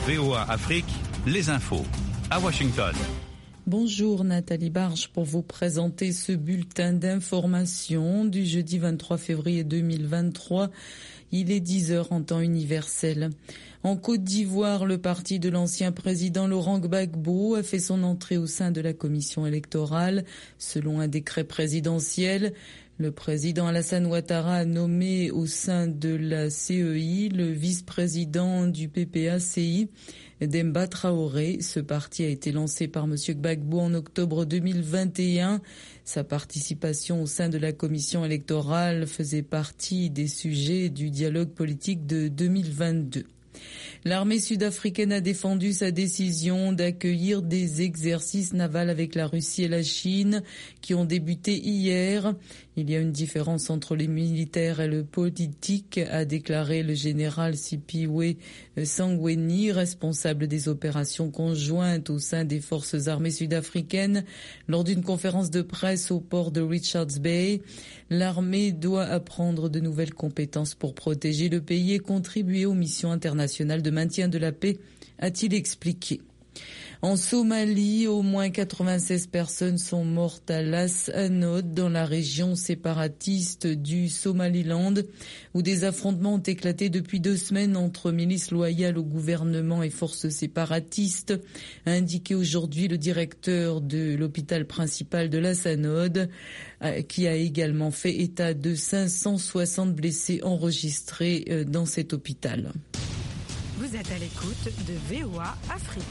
VOA Afrique, les infos à Washington. Bonjour Nathalie Barge pour vous présenter ce bulletin d'information du jeudi 23 février 2023. Il est 10h en temps universel. En Côte d'Ivoire, le parti de l'ancien président Laurent Gbagbo a fait son entrée au sein de la commission électorale. Selon un décret présidentiel, le président Alassane Ouattara a nommé au sein de la CEI le vice-président du PPA-CI, Demba Traoré. Ce parti a été lancé par M. Gbagbo en octobre 2021. Sa participation au sein de la commission électorale faisait partie des sujets du dialogue politique de 2022. L'armée sud-africaine a défendu sa décision d'accueillir des exercices navals avec la Russie et la Chine qui ont débuté hier. Il y a une différence entre les militaires et le politique, a déclaré le général Sipiwe Sangweni, responsable des opérations conjointes au sein des forces armées sud-africaines. Lors d'une conférence de presse au port de Richards Bay, l'armée doit apprendre de nouvelles compétences pour protéger le pays et contribuer aux missions internationales de maintien de la paix, a-t-il expliqué. En Somalie, au moins 96 personnes sont mortes à Las Anod, dans la région séparatiste du Somaliland, où des affrontements ont éclaté depuis 2 semaines entre milices loyales au gouvernement et forces séparatistes, a indiqué aujourd'hui le directeur de l'hôpital principal de Las Anod, qui a également fait état de 560 blessés enregistrés dans cet hôpital. Vous êtes à l'écoute de VOA Afrique.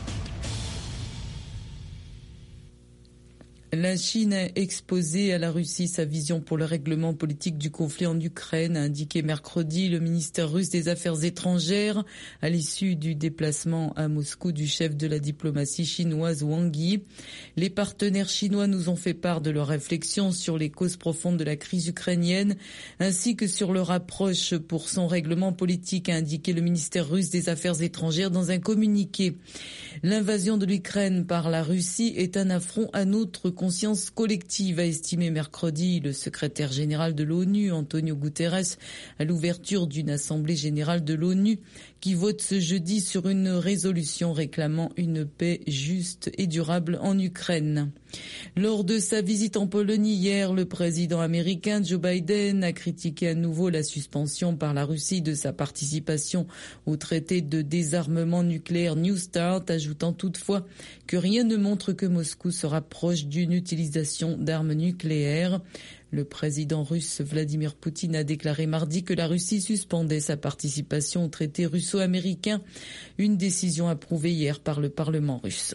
La Chine a exposé à la Russie sa vision pour le règlement politique du conflit en Ukraine, a indiqué mercredi le ministère russe des Affaires étrangères à l'issue du déplacement à Moscou du chef de la diplomatie chinoise Wang Yi. Les partenaires chinois nous ont fait part de leurs réflexions sur les causes profondes de la crise ukrainienne ainsi que sur leur approche pour son règlement politique, a indiqué le ministère russe des Affaires étrangères dans un communiqué. L'invasion de l'Ukraine par la Russie est un affront à notre conscience collective, a estimé mercredi le secrétaire général de l'ONU, Antonio Guterres, à l'ouverture d'une assemblée générale de l'ONU qui vote ce jeudi sur une résolution réclamant une paix juste et durable en Ukraine. Lors de sa visite en Pologne hier, le président américain Joe Biden a critiqué à nouveau la suspension par la Russie de sa participation au traité de désarmement nucléaire New START, ajoutant toutefois que rien ne montre que Moscou se rapproche d'une utilisation d'armes nucléaires. Le président russe Vladimir Poutine a déclaré mardi que la Russie suspendait sa participation au traité russo-américain, une décision approuvée hier par le Parlement russe.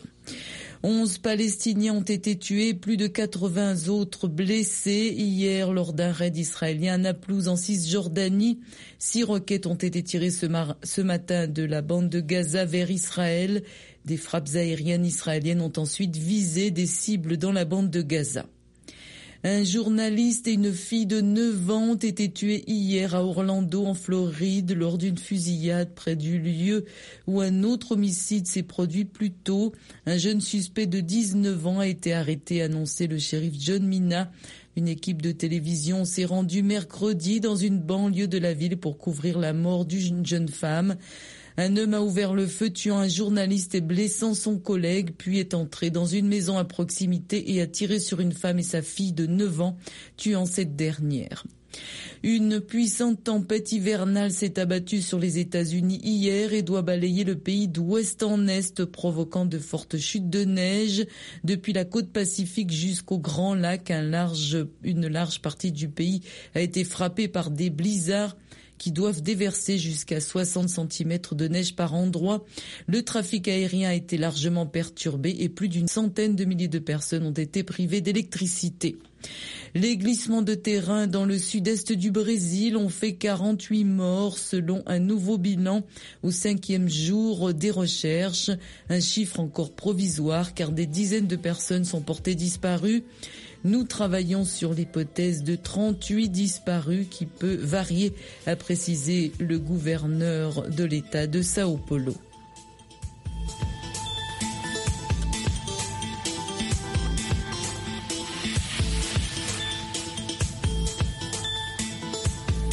11 Palestiniens ont été tués, plus de 80 autres blessés hier lors d'un raid israélien à Naplouse en Cisjordanie. 6 roquettes ont été tirées ce matin de la bande de Gaza vers Israël. Des frappes aériennes israéliennes ont ensuite visé des cibles dans la bande de Gaza. Un journaliste et une fille de 9 ans ont été tués hier à Orlando, en Floride, lors d'une fusillade près du lieu où un autre homicide s'est produit plus tôt. Un jeune suspect de 19 ans a été arrêté, a annoncé le shérif John Mina. Une équipe de télévision s'est rendue mercredi dans une banlieue de la ville pour couvrir la mort d'une jeune femme. Un homme a ouvert le feu, tuant un journaliste et blessant son collègue, puis est entré dans une maison à proximité et a tiré sur une femme et sa fille de 9 ans, tuant cette dernière. Une puissante tempête hivernale s'est abattue sur les États-Unis hier et doit balayer le pays d'ouest en est, provoquant de fortes chutes de neige. Depuis la côte Pacifique jusqu'au Grand Lac, une large partie du pays a été frappée par des blizzards qui doivent déverser jusqu'à 60 cm de neige par endroit. Le trafic aérien a été largement perturbé et plus d'une centaine de milliers de personnes ont été privées d'électricité. Les glissements de terrain dans le sud-est du Brésil ont fait 48 morts selon un nouveau bilan au 5e jour des recherches. Un chiffre encore provisoire car des dizaines de personnes sont portées disparues. Nous travaillons sur l'hypothèse de 38 disparus qui peut varier, a précisé le gouverneur de l'État de Sao Paulo.